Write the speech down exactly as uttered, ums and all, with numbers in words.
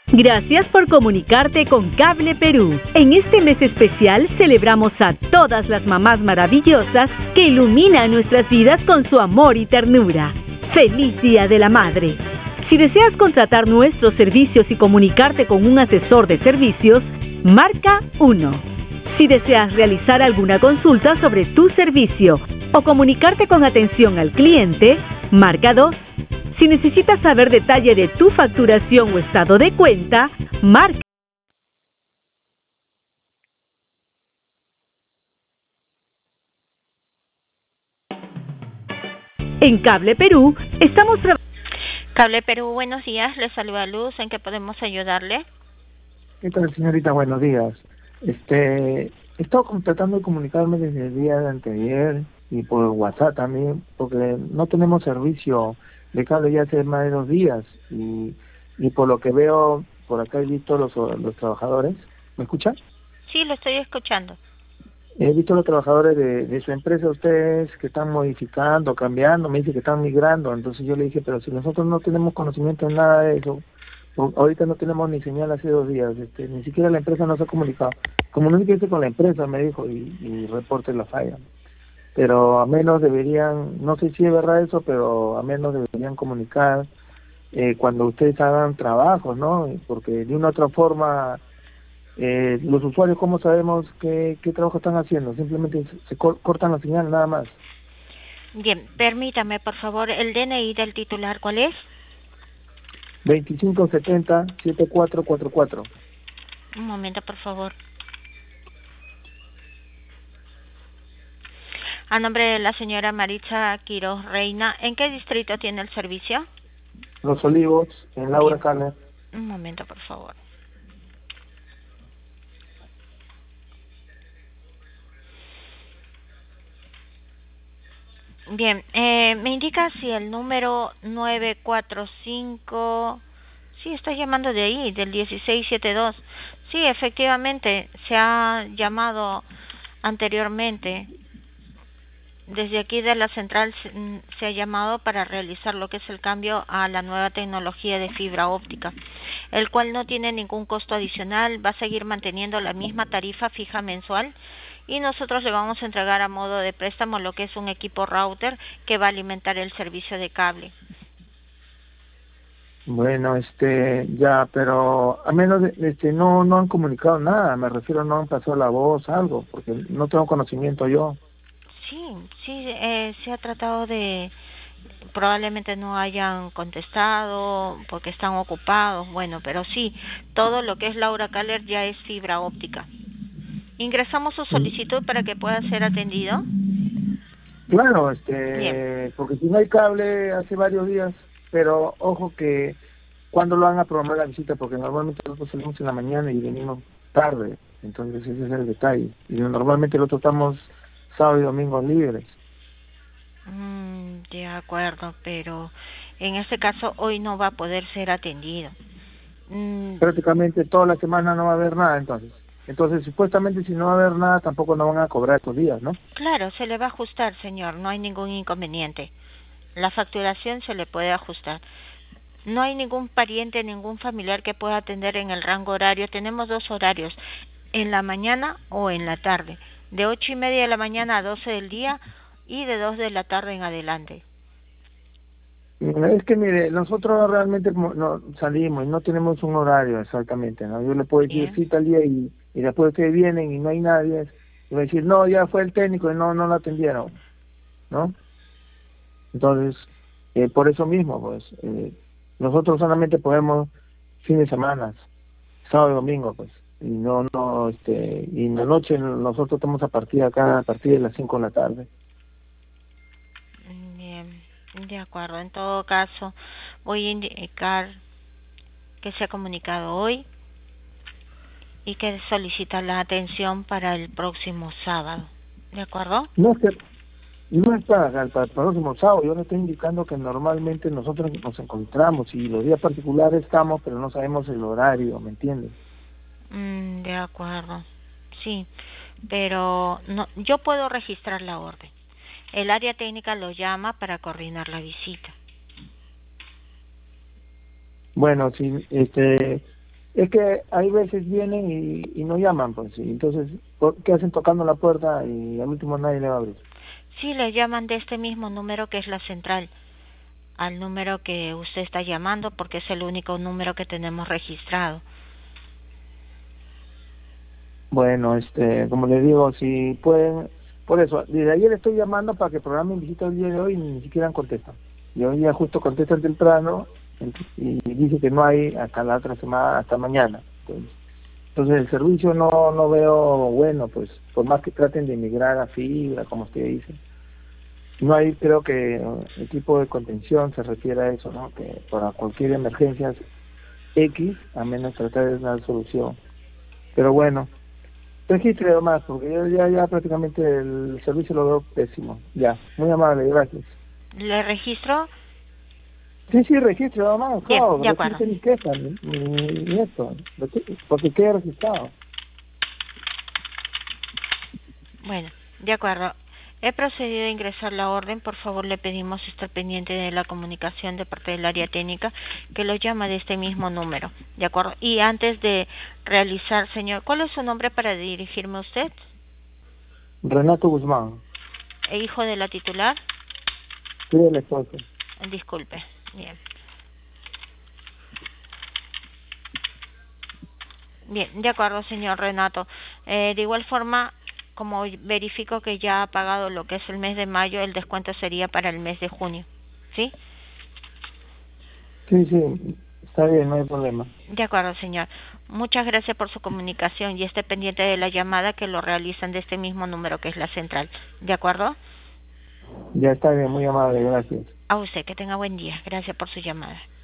Gracias por comunicarte con Cable Perú. En este mes especial celebramos a todas las mamás maravillosas que iluminan nuestras vidas con su amor y ternura. ¡Feliz Día de la Madre! Si deseas contratar nuestros servicios y comunicarte con un asesor de servicios, marca uno. Si deseas realizar alguna consulta sobre tu servicio o comunicarte con atención al cliente, marca dos. Si necesitas saber detalle de tu facturación o estado de cuenta, marca. En Cable Perú estamos trabajando. Cable Perú, buenos días. Les saluda Luz. ¿En qué podemos ayudarle? ¿Qué tal, señorita? Buenos días. Este, he estado tratando de comunicarme desde el día de anteayer y por WhatsApp también, porque no tenemos servicio de cable ya hace más de dos días y, y por lo que veo, por acá he visto los, los trabajadores. ¿Me escuchan? Sí, lo estoy escuchando. He visto los trabajadores de, de su empresa, ustedes que están modificando, cambiando, me dice que están migrando, entonces yo le dije, pero si nosotros no tenemos conocimiento de nada de eso, ahorita no tenemos ni señal hace dos días, este, ni siquiera la empresa nos ha comunicado. Comuníquese con la empresa, me dijo, y, y reporte la falla. Pero a menos deberían, no sé si es verdad eso, pero a menos deberían comunicar eh, cuando ustedes hagan trabajos, ¿no? Porque de una u otra forma, eh, los usuarios, ¿cómo sabemos qué, qué trabajo están haciendo? Simplemente se, se cor cortan la señal, nada más. Bien, permítame, por favor, el D N I del titular, ¿cuál es? veinticinco setenta setenta y cuatro cuarenta y cuatro. Un momento, por favor. A nombre de la señora Maritza Quiroz Reina, ¿en qué distrito tiene el servicio? Los Olivos, en Laura Caner. Un momento, por favor. Bien, eh, me indica si el número nueve cuatro cinco... Sí, está llamando de ahí, del dieciséis setenta y dos. Sí, efectivamente, se ha llamado anteriormente. Desde aquí de la central se, se ha llamado para realizar lo que es el cambio a la nueva tecnología de fibra óptica, el cual no tiene ningún costo adicional, va a seguir manteniendo la misma tarifa fija mensual y nosotros le vamos a entregar a modo de préstamo lo que es un equipo router que va a alimentar el servicio de cable. Bueno, este, ya, pero a menos de, este, no, no han comunicado nada, me refiero, no han pasado la voz, algo, porque no tengo conocimiento yo. Sí, sí, eh, se ha tratado de, probablemente no hayan contestado porque están ocupados, bueno, pero sí, todo lo que es Laura Caller ya es fibra óptica. Ingresamos su solicitud para que pueda ser atendido. Claro, este, Bien. porque si no hay cable hace varios días, pero ojo que cuando lo van a programar la visita, porque normalmente nosotros salimos en la mañana y venimos tarde, entonces ese es el detalle. Y normalmente nosotros estamos sábado y domingo libres. Mm, de acuerdo, pero en este caso hoy no va a poder ser atendido. Mm, Prácticamente toda la semana no va a haber nada, entonces. Entonces, supuestamente si no va a haber nada, tampoco nos van a cobrar estos días, ¿no? claro, se le va a ajustar, señor, no hay ningún inconveniente. La facturación se le puede ajustar. No hay ningún pariente, ningún familiar que pueda atender en el rango horario. Tenemos dos horarios, en la mañana o en la tarde, de ocho y media de la mañana a doce del día y de dos de la tarde en adelante. Es que mire, nosotros realmente no salimos y no tenemos un horario exactamente, ¿no? Yo le puedo decir Bien. sí tal día y, y después ustedes vienen y no hay nadie, y va a decir, no, ya fue el técnico y no, no lo atendieron, ¿no? Entonces, eh, por eso mismo, pues, eh, nosotros solamente podemos fines de semana, sábado y domingo, pues, y no, no, este, y en la noche nosotros estamos a partir acá, a partir de las cinco de la tarde. Bien, de acuerdo. En todo caso, voy a indicar que se ha comunicado hoy y que solicita la atención para el próximo sábado. ¿De acuerdo? No es que no es para, para el próximo sábado, yo le estoy indicando que normalmente nosotros nos encontramos y los días particulares estamos, pero no sabemos el horario, ¿me entiendes? Mm, de acuerdo. Sí, pero no, yo puedo registrar la orden. El área técnica lo llama para coordinar la visita. Bueno, sí, este, Es que hay veces vienen y, y no llaman, pues, y entonces, ¿por ¿qué hacen tocando la puerta y al último nadie le va a abrir? Sí, le llaman de este mismo número que es la central, al número que usted está llamando porque es el único número que tenemos registrado. Bueno, este, como les digo, si pueden, por eso, desde ayer estoy llamando para que programen visita el día de hoy y ni siquiera contestan. Y hoy ya justo contestan temprano y dice que no hay hasta la otra semana, hasta mañana. Entonces, entonces el servicio no no veo bueno, pues, por más que traten de migrar a fibra, como usted dice. No hay, creo que el equipo de contención se refiere a eso, ¿no? Que para cualquier emergencia X, a menos tratar de dar solución. Pero bueno, registre nomás, porque yo ya, ya prácticamente el servicio lo veo pésimo. Ya, muy amable, gracias. ¿Le registro? Sí, sí, registre nomás, Bien, claro, de acuerdo. registre mi queja, ni, ni, ni esto, porque quede registrado. Bueno, de acuerdo. He procedido a ingresar la orden. Por favor, le pedimos estar pendiente de la comunicación de parte del área técnica que lo llama de este mismo número. ¿De acuerdo? Y antes de realizar, señor, ¿cuál es su nombre para dirigirme a usted? Renato Guzmán, ¿E hijo de la titular? sí, el esposo. Disculpe. Bien. Bien, de acuerdo, señor Renato. Eh, de igual forma, como verifico que ya ha pagado lo que es el mes de mayo, el descuento sería para el mes de junio. ¿Sí? Sí, sí, está bien, no hay problema. De acuerdo, señor. Muchas gracias por su comunicación y esté pendiente de la llamada que lo realizan de este mismo número que es la central. ¿De acuerdo? Ya está bien, muy amable, gracias. A usted, que tenga buen día. Gracias por su llamada.